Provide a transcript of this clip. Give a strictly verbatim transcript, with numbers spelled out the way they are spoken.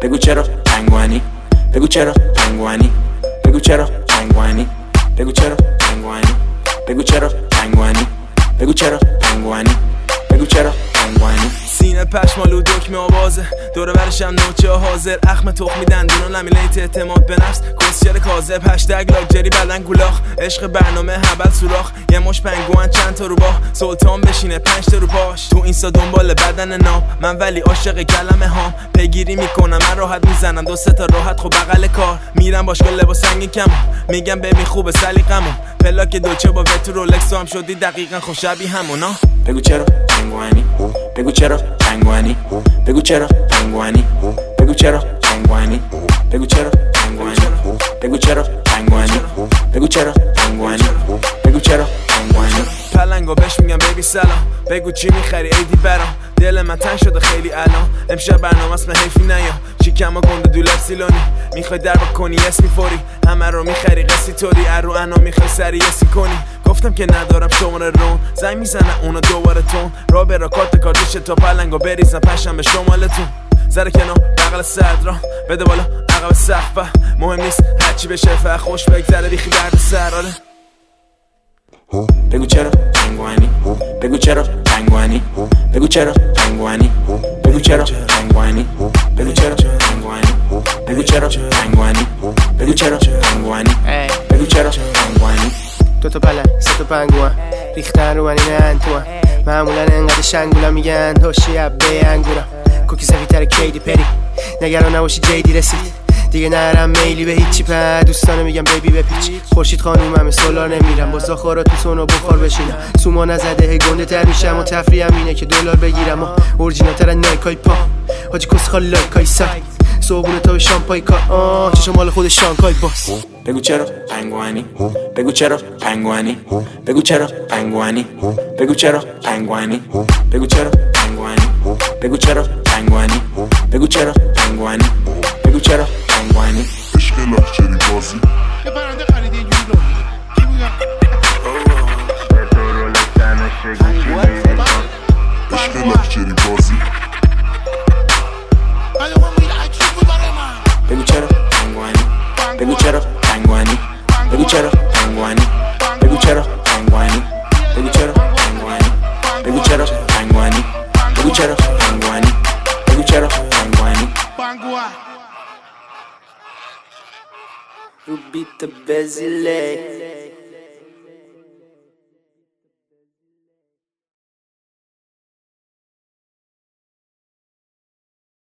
بگو چرا پنگوانی، بگو چرا پنگوانی، بگو چرا پنگوانی، بگو چرا پنگوانی، بگو چرا پنگوانی، بگو چرا پنگوانی، بگو چرا پنگوانی. سینه پشمالو دکمه آوازه دوره برشم نوچه حاضر اخم تخمی دندون و لمیلیت اعتماد به نفس کسیر کاذب هشتگ لاکجری بدن گولاخ عشق برنامه هبل سوراخ یه مش پنگوان چند تا رو باه سلطان بشینه پنج تا رو باش تو اینستا دنبال بدن نام من ولی عاشق کلمه هام پیگیری میکنم من راحت میزنم دو سه تا راحت خب بغل کار میرم باشگاه لباس سنگین کمون میگم ببین خوبه سلیقمون پلاک دوچه با وتو رولکس هم شدی دقیقاً خب شبیه همونا. بگو چرا پنگوانی، بگو چرا پنگوانی، بگو چرا پنگوانی، بگو چرا پنگوانی، بگو چرا پنگوانی، بگو چرا پنگوانی، بگو چرا پنگوانی، بگو چرا پنگوانی. پلنگو بهش میگم بیبی سلام بگو چی میخری ایدی برام دل من تنگ شده خیلی الان امشب برنامه اسم حیفی نیا چیکم و گنده دولار سیلونی میخوای در با کنی اسمی فوری همه رو میخری قصی طوری ارو انا میخوای سری اسی کنی گفتم که ندارم شماره رون زنگ میزنه اونا دوباره تون را به راکات کاردیشه تا پلنگو بریزم پشم به شمالتون زره کنار بغل صدرا بده بالا عقب سقفه مهم نیست هرچی بشه فقط خوش بگذره بیخی درد سراره. بگو چرا پنگوانی، بگو چرا پنگوانی، بگو چرا پنگوانی، بگو چرا پنگوانی، بگو چرا پنگوانی، بگو چرا پنگوانی، بگو چرا پنگوانی، بگو چرا پنگوانی. دو تا پلنگ سه تا پنگوان ریختن رو من اینه تو معمولا انقدر شنگولا میگن هوشی عبه انگورم کوکی سفیدتر کیدی پری نگران نباشی جیدی رسید دیگه نرم میلی به هیچی په دوستانه میگم بیبی بپیچ خورشید خانومم سولار نمیرم با زاخارا تو سونو بخار بشینم سوما نزده هی گنده تر میشم و تفریحم اینه که دلار بگیرم و اورجینال‌تر نایکای پا حاجی کس خال لایکای سای صبحونه تا به شامپای کار آه چشم مال خود شانکای باس. بگو چرا پنگوانی، بگو چرا پنگوانی، بگو چرا پنگوانی، بگو چرا پنگوانی، بگو چرا پنگوانی، بگو چرا پنگوانی، بگو چرا پنگوانی، بگو چرا پنگوانی. عشق لاکچری بازی یه پرنده خریدی اینجوری رو کی بودم عشق لاکچری بازی بگو چرا پنگوانی، بگو چرا پنگوانی، بگو چرا پنگوانی، بگو چرا پنگوانی، بگو چرا پنگوانی، بگو چرا پنگوانی، بگو چرا پنگوانی، بگو چرا پنگوانی. رو بیت بزیله